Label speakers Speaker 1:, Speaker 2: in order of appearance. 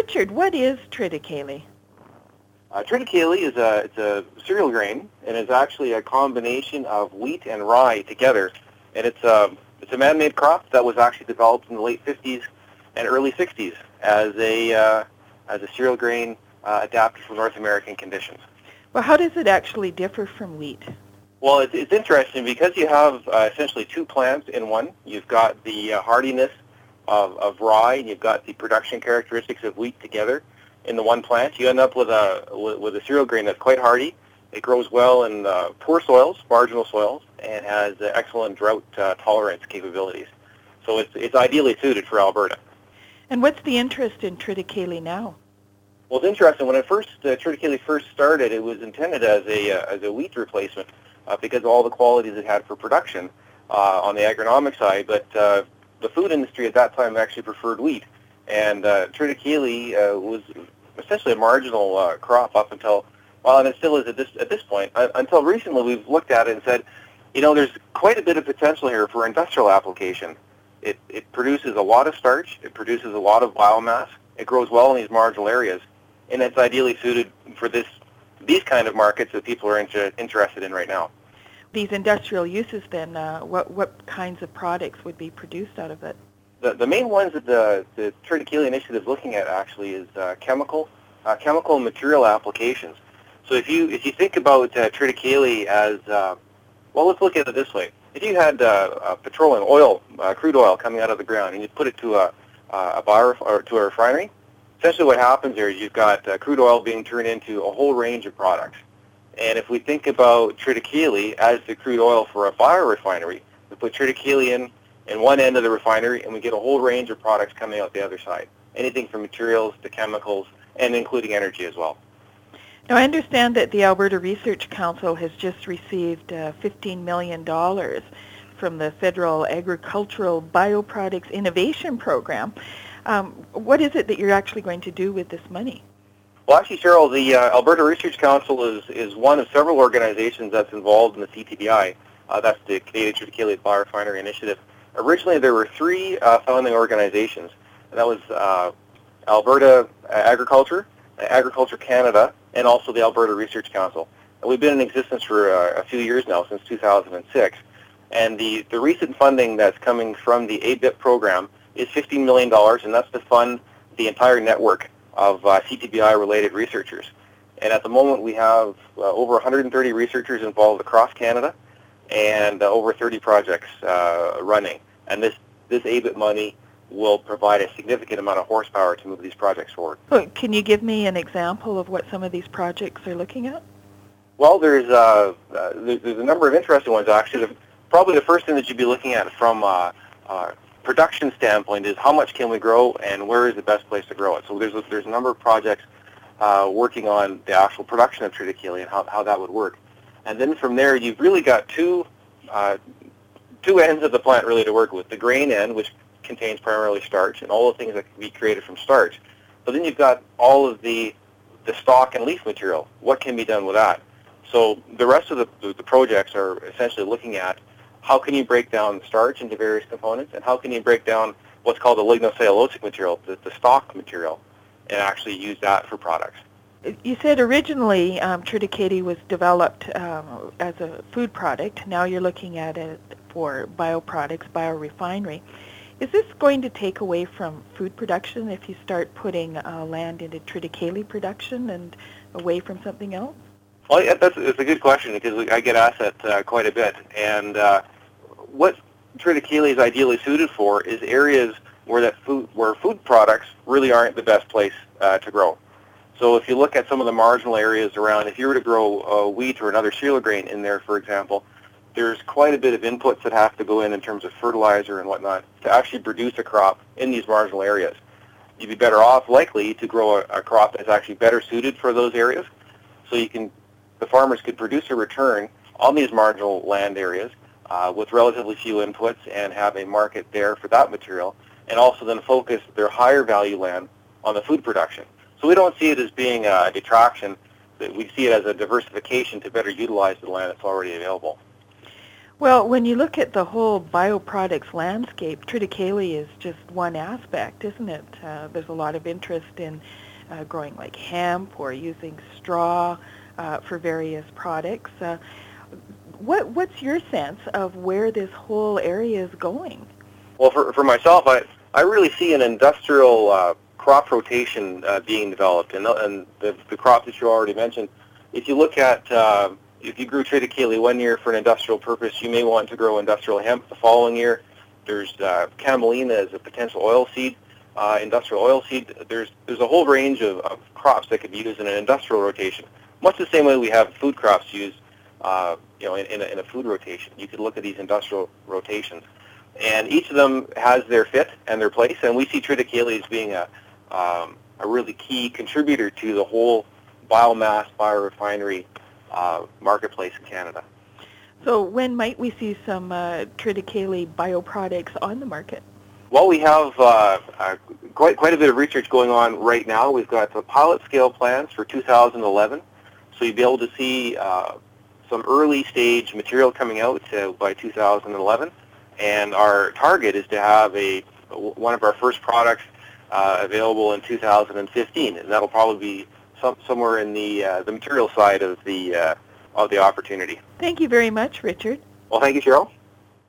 Speaker 1: Richard, what is triticale?
Speaker 2: Triticale is it's a cereal grain, and it's actually a combination of wheat and rye together. And it's a man-made crop that was actually developed in the late 50s and early 60s as a cereal grain adapted for North American conditions.
Speaker 1: Well, how does it actually differ from wheat?
Speaker 2: Well, it's interesting because you have essentially two plants in one. You've got the hardiness of rye, and you've got the production characteristics of wheat together in the one plant. You end up with a cereal grain that's quite hardy. It grows well in poor soils, marginal soils, and has excellent drought tolerance capabilities. So it's ideally suited for Alberta.
Speaker 1: And what's the interest in triticale now?
Speaker 2: Well, it's interesting. When triticale first started, it was intended as a wheat replacement because of all the qualities it had for production on the agronomic side. But the food industry at that time actually preferred wheat, and triticale was essentially a marginal crop up until, well, and it still is at this point. Until recently, we've looked at it and said, there's quite a bit of potential here for industrial application. It produces a lot of starch. It produces a lot of biomass. It grows well in these marginal areas, and it's ideally suited for these kind of markets that people are interested in right now.
Speaker 1: These industrial uses, then, what kinds of products would be produced out of it?
Speaker 2: The main ones that the Triticale Initiative is looking at actually is chemical and material applications. So if you think about triticale as, well, let's look at it this way. If you had petroleum oil, crude oil coming out of the ground, and you put it to a refinery, essentially what happens there is you've got crude oil being turned into a whole range of products. And if we think about triticale as the crude oil for a biorefinery, we put triticale in one end of the refinery, and we get a whole range of products coming out the other side. Anything from materials to chemicals, and including energy as well.
Speaker 1: Now, I understand that the Alberta Research Council has just received $15 million from the Federal Agricultural Bioproducts Innovation Program. What is it that you're actually going to do with this money?
Speaker 2: Well, actually, Cheryl, the Alberta Research Council is one of several organizations that's involved in the CTBI. That's the Canadian Triticale Biorefinery Initiative. Originally, there were three founding organizations, and that was Alberta Agriculture, Agriculture Canada, and also the Alberta Research Council. And we've been in existence for a few years now, since 2006. And the recent funding that's coming from the ABIP program is $15 million, and that's to fund the entire network of CTBI-related researchers. And at the moment, we have over 130 researchers involved across Canada, and over 30 projects running. And this ABIP money will provide a significant amount of horsepower to move these projects forward.
Speaker 1: Can you give me an example of what some of these projects are looking at?
Speaker 2: Well, there's a number of interesting ones, actually. Probably the first thing that you'd be looking at from a production standpoint is how much can we grow and where is the best place to grow it. So there's a number of projects working on the actual production of triticale and how that would work. And then from there, you've really got two ends of the plant really to work with. The grain end, which contains primarily starch and all the things that can be created from starch. But then you've got all of the stalk and leaf material. What can be done with that? So the rest of the projects are essentially looking at how can you break down starch into various components, and how can you break down what's called the lignocellulosic material, the stalk material, and actually use that for products.
Speaker 1: You said originally triticale was developed as a food product. Now you're looking at it for bioproducts, biorefinery. Is this going to take away from food production if you start putting land into triticale production and away from something else?
Speaker 2: Well, yeah, it's a good question because I get asked that quite a bit. And what triticale is ideally suited for is areas where food products really aren't the best place to grow. So if you look at some of the marginal areas around, if you were to grow wheat or another cereal grain in there, for example, there's quite a bit of inputs that have to go in terms of fertilizer and whatnot to actually produce a crop in these marginal areas. You'd be better off likely to grow a crop that's actually better suited for those areas. So the farmers could produce a return on these marginal land areas with relatively few inputs and have a market there for that material, and also then focus their higher value land on the food production. So we don't see it as being a detraction. We see it as a diversification to better utilize the land that's already available.
Speaker 1: Well, when you look at the whole bioproducts landscape, triticale is just one aspect, isn't it? There's a lot of interest in growing like hemp or using straw for various products. What's your sense of where this whole area is going?
Speaker 2: Well, for myself, I really see an industrial crop rotation being developed, and the crop that you already mentioned. If you look at if you grew triticale one year for an industrial purpose, you may want to grow industrial hemp the following year. There's camelina as a potential oil seed, industrial oil seed. There's a whole range of crops that could be used in an industrial rotation, much the same way we have food crops used, in a food rotation. You could look at these industrial rotations, and each of them has their fit and their place. And we see triticale as being a really key contributor to the whole biomass biorefinery marketplace in Canada.
Speaker 1: So when might we see some triticale bioproducts on the market?
Speaker 2: Well, we have quite a bit of research going on right now. We've got the pilot scale plans for 2011, so you'll be able to see some early stage material coming out by 2011, and our target is to have one of our first products available in 2015, and that'll probably be somewhere in the material side of the opportunity.
Speaker 1: Thank you very much, Richard.
Speaker 2: Well, thank you, Cheryl.